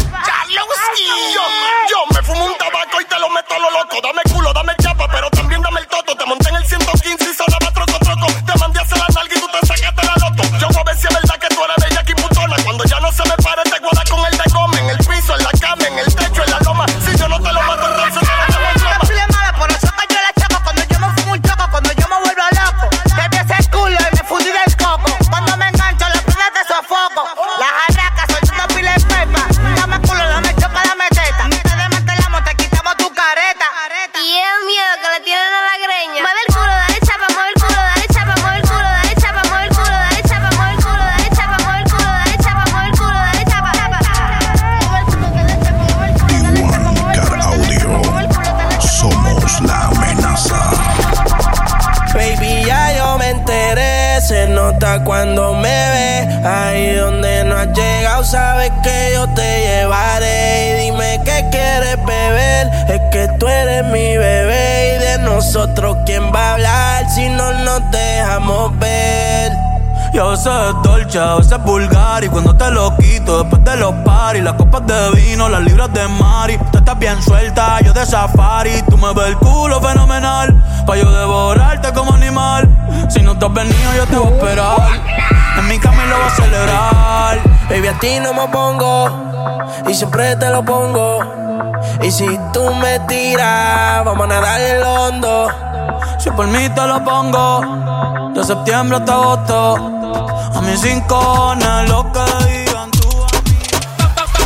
Speaker 21: Yo me fumo un tabaco y te lo meto a lo loco. Dame culo, dame chapa, pero también dame el toto. Te monté en el 115 y sonaba troco. Te mandé a hacer la nalga y tú te sacaste la loto. Yo voy a ver si es verdad que tú eres bella aquí putona. Cuando ya no se me pare te guarda con el de goma. En el piso, en la cama, en el techo, en la loma. Si yo no te lo mato entonces te lo dejo en broma.
Speaker 22: Pile mala, por eso que yo la chapo. Cuando yo me fumo un choco, cuando yo me vuelvo loco. Desde ese culo y me fundí del coco. Cuando me engancho las prendas te sofoco. Las jarracas soltando pile en pepa. Dame culo, dame chopa, dame teta. Te desmantelamos, te quitamos tu careta.
Speaker 16: Y es miedo que le tienen a la greña. Mueve el culo, dale chapa, mueve el culo, dale chapa, mueve el culo, dale chapa, mueve el culo, dale chapa, mueve el culo, dale chapa, mueve el culo, dale chapa, mueve el culo, dale chapa. Mueve el culo, dale chapa, mueve el culo, dale chapa, mueve el culo, dale chapa, mueve el culo, dale chapa.
Speaker 1: Somos la amenaza.
Speaker 4: Baby, ya yo me enteré, se nota cuando me ve. Ahí donde no has llegado, sabes que yo te llevaré. Y dime qué quieres beber, es que tú eres mi bebé. Y de nosotros, ¿quién va a hablar si no nos dejamos ver?
Speaker 23: Yo sé es dolce, a veces vulgar. Y cuando te lo quito, después de los paris, las copas de vino, las libras de mari. Tú estás bien suelta, yo de safari. Tú me ves el culo fenomenal, pa' yo devorarte como animal. Si no te has venido, yo te voy a esperar. En mi cama y lo voy a celebrar.
Speaker 4: Baby, a ti no me pongo, y siempre te lo pongo. Y si tú me tiras, vamos a nadar en el hondo.
Speaker 23: Si por mí te lo pongo, de septiembre hasta agosto. A mis 5 cojones, lo que digan tú a mí.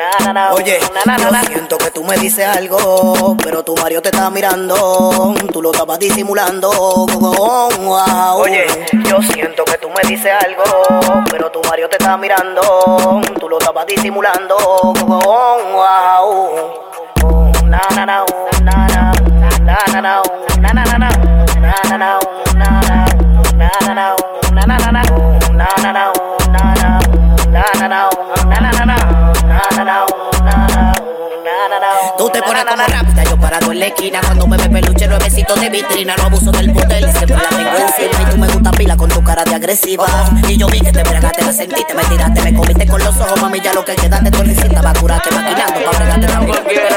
Speaker 18: Oye, yo siento que tú me dices algo, pero tu marido te está mirando, tú lo estabas disimulando. Oye, yo siento que tú me dices algo, pero tu marido te está mirando, tú lo estabas disimulando. Tú te pones como rápida, yo parado en la esquina. Cuando me ve peluche, nuevecito de vitrina. No abuso del poder, siempre la tengo encima. Y tú me gusta pila con tu cara de agresiva. Y yo vi que te bregaste, la sentiste, me tiraste, me comiste con los ojos. Mami, ya lo que quedaste, tu risita va a curarte, maquinando pa' bregarte también.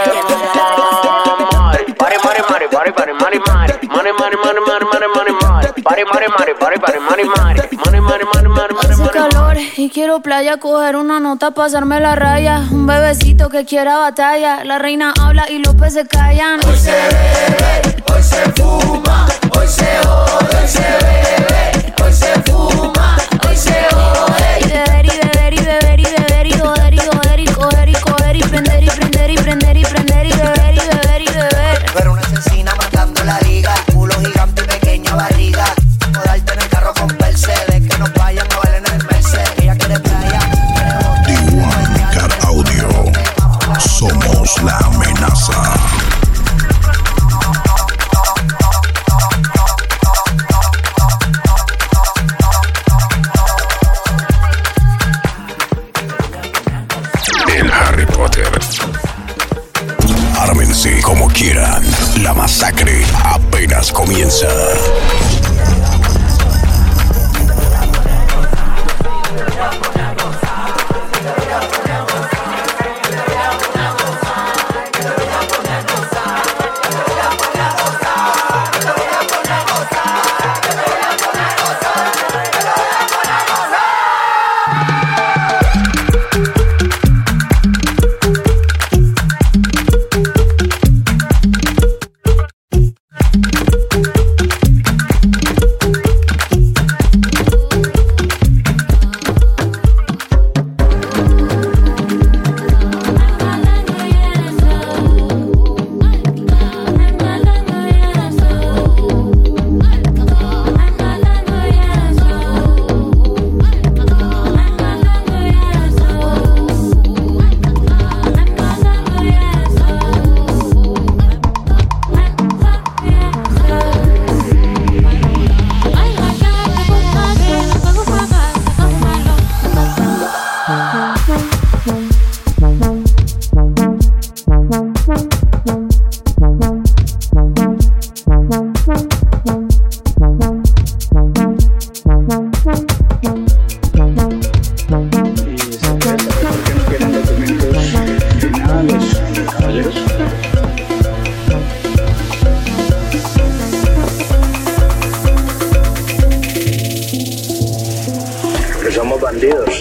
Speaker 11: Hace calor y quiero playa, coger una nota, pasarme la raya. Un bebecito que quiera batalla. La reina habla y los peces callan.
Speaker 8: Hoy se bebe, hoy se fuma, hoy se jode, hoy se bebe, hoy se fuma, hoy se jode.
Speaker 11: Y beber y beber y beber y beber y joder y joder y coger y coger y prender y prender y prender y prender y beber y beber y beber.
Speaker 18: Pero una asesina matando la liga, el culo gigante y pequeña barriga. Podarte en el carro con Mercedes, que nos vayan a ver en el Mercedes. Ella quiere playa.
Speaker 1: D1 Car Audio. Somos la amenaza. El Harry Potter. Ármense como quieran. La masacre apenas comienza.
Speaker 15: Somos bandidos.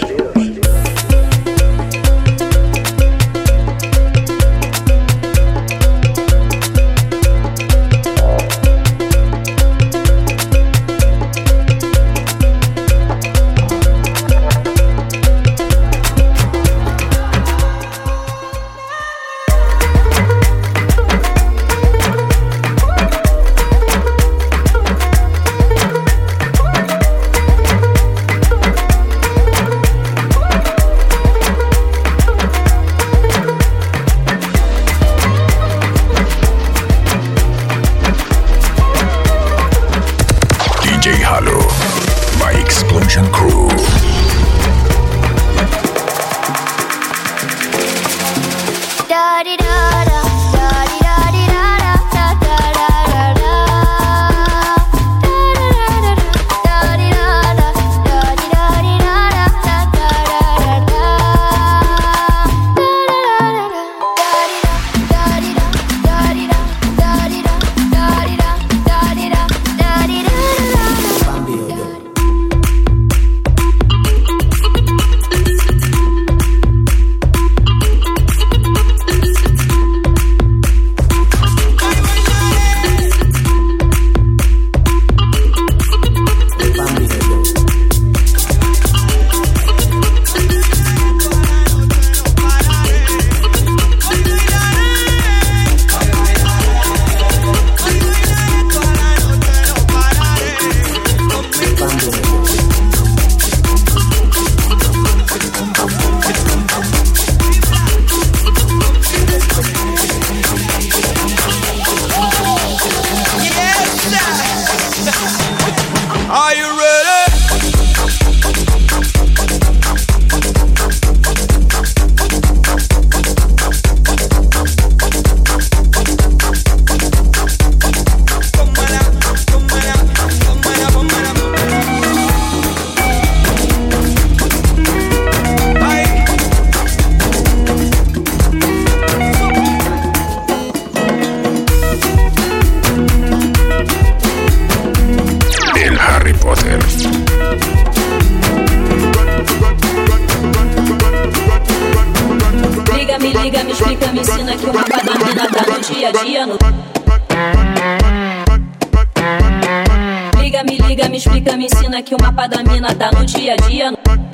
Speaker 2: me liga, me explica, me ensina que o mapa da mina tá no dia a dia.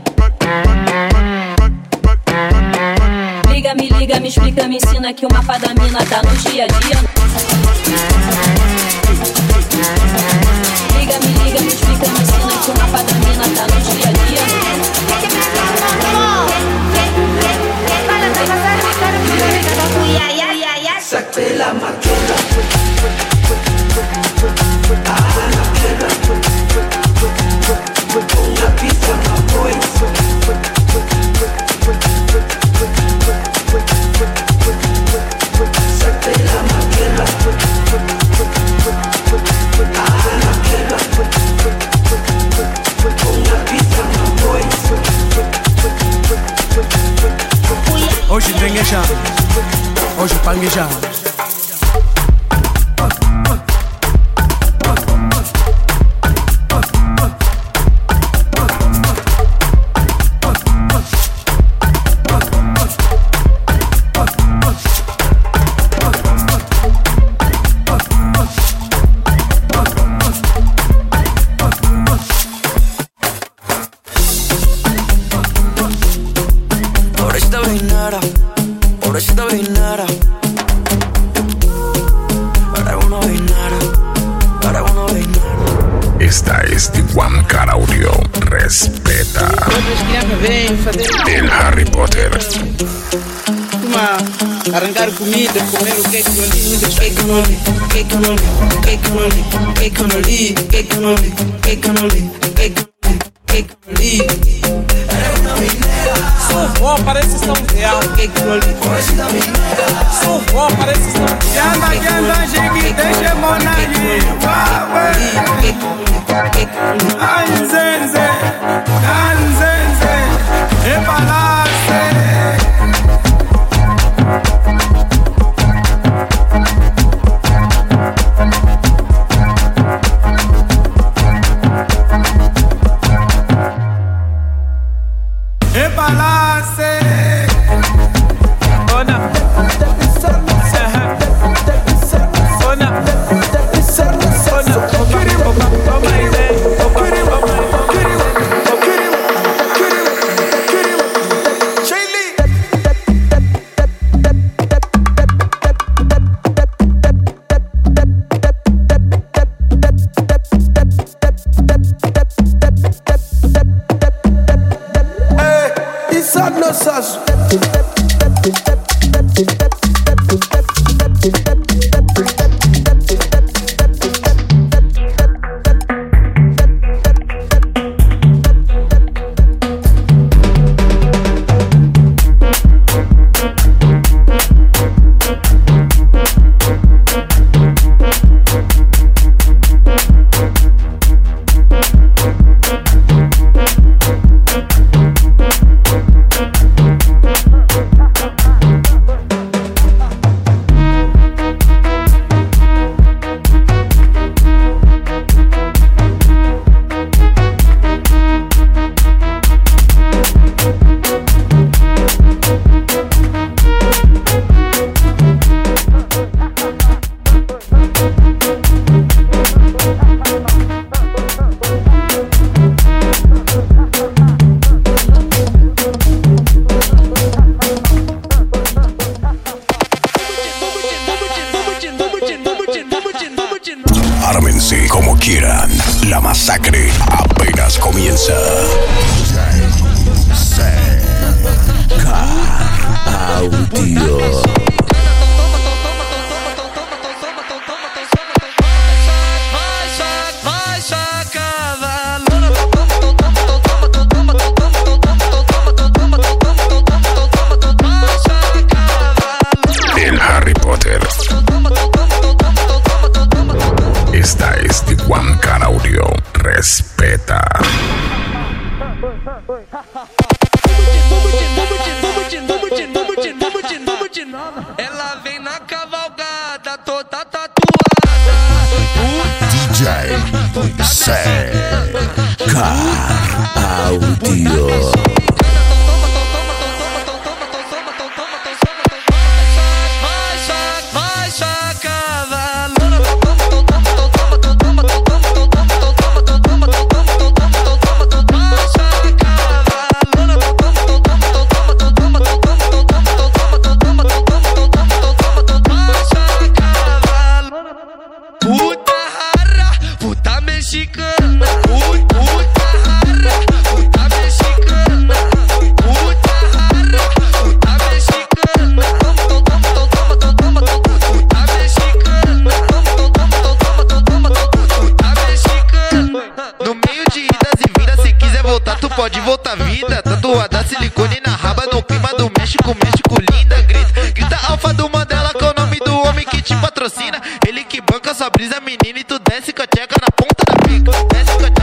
Speaker 2: Liga, me explica, me ensina que o mapa da mina tá no dia a dia. Liga, me explica, me ensina que o mapa da mina tá no dia a dia.
Speaker 8: Saqué la maqueta. Con la pizza no voy. Saqué la maqueta. Con la pizza no voy.
Speaker 20: Hoje drengueja, hoje pangueja.
Speaker 1: Esta es The One Car Audio. Respeta. El Harry Potter.
Speaker 20: Arrancar comida, comer o que Sua parece São Real. Sua parece São Real.
Speaker 7: Anda, gente, deixa monagem. Anzenze, e balace.
Speaker 1: Ármense como quieran, la masacre apenas comienza. Audio. El Harry Potter. Esta es The One Car Audio. Respeta.
Speaker 8: Ela vem na cavalgada toda tatuada.
Speaker 1: DJ Seca Audio.
Speaker 9: mexicana, puta rara, puta mexicana, puta rara, puta mexicana. Toma, puta mexicana. Toma, puta mexicana.
Speaker 15: No meio de idas e vindas, se quiser voltar, tu pode voltar vida. Tatuada silicone na raba, no clima do México, México linda. Grita alfa do Mandela, que é o nome do homem que te patrocina. Ele que banca sua brisa, menina, e tu desce com a tcheca na ponta da pica. Desce com a